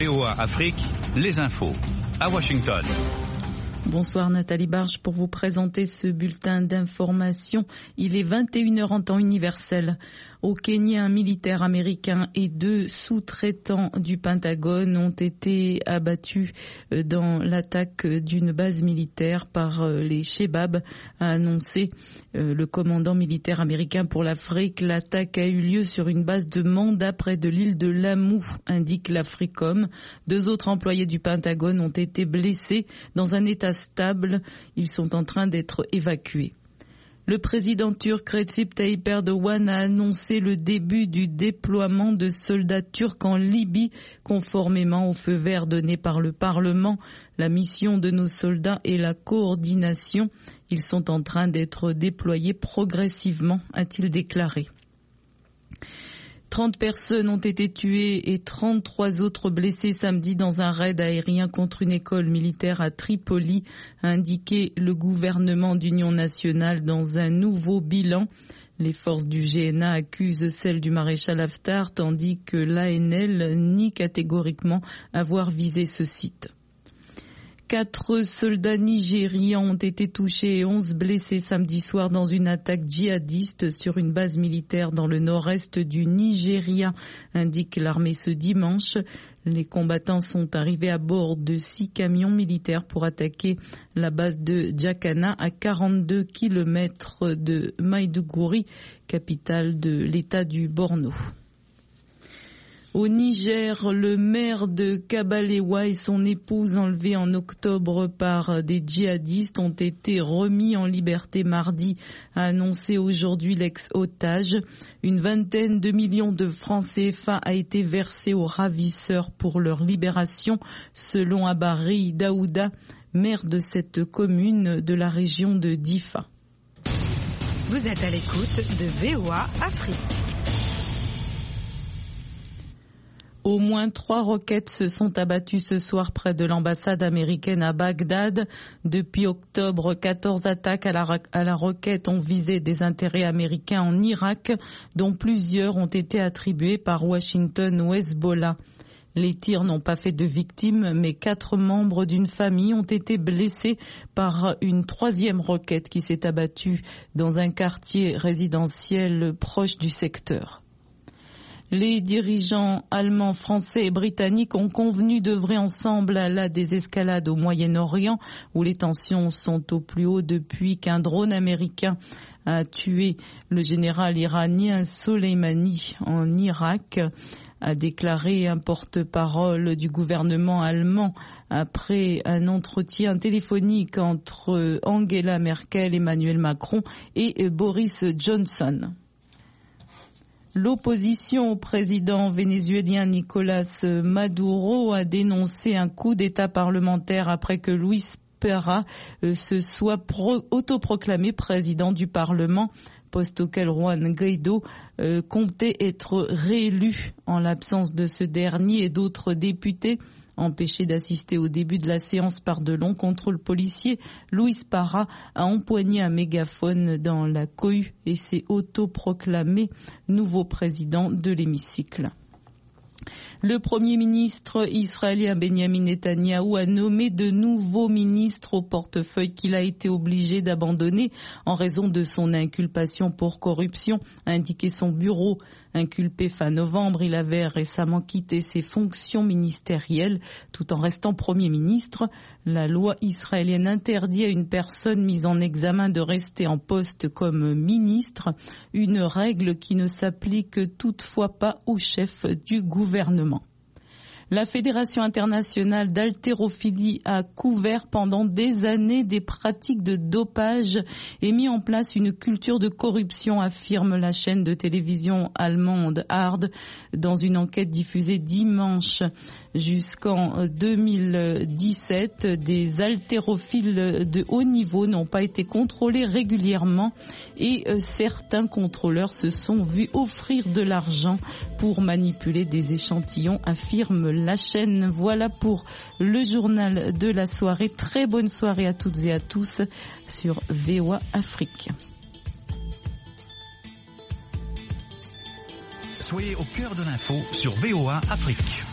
VOA Afrique, les infos, à Washington. Bonsoir Nathalie Barge pour vous présenter ce bulletin d'information. Il est 21h en temps universel. Au Kenya, un militaire américain et 2 sous-traitants du Pentagone ont été abattus dans l'attaque d'une base militaire par les Shebab, a annoncé le commandant militaire américain pour l'Afrique. L'attaque a eu lieu sur une base de Manda près de l'île de Lamu, indique l'Africom. 2 autres employés du Pentagone ont été blessés dans un état stable. Ils sont en train d'être évacués. Le président turc Recep Tayyip Erdogan a annoncé le début du déploiement de soldats turcs en Libye, conformément au feu vert donné par le Parlement. La mission de nos soldats est la coordination. Ils sont en train d'être déployés progressivement, a-t-il déclaré. 30 personnes ont été tuées et 33 autres blessées samedi dans un raid aérien contre une école militaire à Tripoli, a indiqué le gouvernement d'union nationale dans un nouveau bilan. Les forces du GNA accusent celles du maréchal Haftar, tandis que l'ANL nie catégoriquement avoir visé ce site. 4 soldats nigérians ont été touchés et 11 blessés samedi soir dans une attaque djihadiste sur une base militaire dans le nord-est du Nigeria, indique l'armée ce dimanche. Les combattants sont arrivés à bord de 6 camions militaires pour attaquer la base de Djakana à 42 km de Maiduguri, capitale de l'état du Borno. Au Niger, le maire de Kabalewa et son épouse enlevés en octobre par des djihadistes ont été remis en liberté mardi, a annoncé aujourd'hui l'ex-otage. Une vingtaine de millions de francs CFA a été versée aux ravisseurs pour leur libération, selon Abari Daouda, maire de cette commune de la région de Difa. Vous êtes à l'écoute de VOA Afrique. Au moins 3 roquettes se sont abattues ce soir près de l'ambassade américaine à Bagdad. Depuis octobre, 14 attaques à la roquette ont visé des intérêts américains en Irak, dont plusieurs ont été attribués par Washington au Hezbollah. Les tirs n'ont pas fait de victimes, mais 4 membres d'une famille ont été blessés par une 3e roquette qui s'est abattue dans un quartier résidentiel proche du secteur. Les dirigeants allemands, français et britanniques ont convenu d'œuvrer ensemble à la désescalade au Moyen-Orient, où les tensions sont au plus haut depuis qu'un drone américain a tué le général iranien Soleimani en Irak, a déclaré un porte-parole du gouvernement allemand après un entretien téléphonique entre Angela Merkel, Emmanuel Macron et Boris Johnson. L'opposition au président vénézuélien Nicolás Maduro a dénoncé un coup d'État parlementaire après que Luis Pera se soit autoproclamé président du Parlement, poste auquel Juan Guaidó comptait être réélu en l'absence de ce dernier et d'autres députés. Empêché d'assister au début de la séance par de longs contrôles policiers, Luis Parra a empoigné un mégaphone dans la cohue et s'est autoproclamé nouveau président de l'hémicycle. Le Premier ministre israélien Benjamin Netanyahou a nommé de nouveaux ministres au portefeuille qu'il a été obligé d'abandonner en raison de son inculpation pour corruption, a indiqué son bureau. Inculpé fin novembre, il avait récemment quitté ses fonctions ministérielles tout en restant Premier ministre. La loi israélienne interdit à une personne mise en examen de rester en poste comme ministre, une règle qui ne s'applique toutefois pas au chef du gouvernement. La Fédération internationale d'haltérophilie a couvert pendant des années des pratiques de dopage et mis en place une culture de corruption, affirme la chaîne de télévision allemande Hard dans une enquête diffusée dimanche. Jusqu'en 2017, des haltérophiles de haut niveau n'ont pas été contrôlés régulièrement et certains contrôleurs se sont vus offrir de l'argent pour manipuler des échantillons, affirme la chaîne. Voilà pour le journal de la soirée. Très bonne soirée à toutes et à tous sur VOA Afrique. Soyez au cœur de l'info sur VOA Afrique.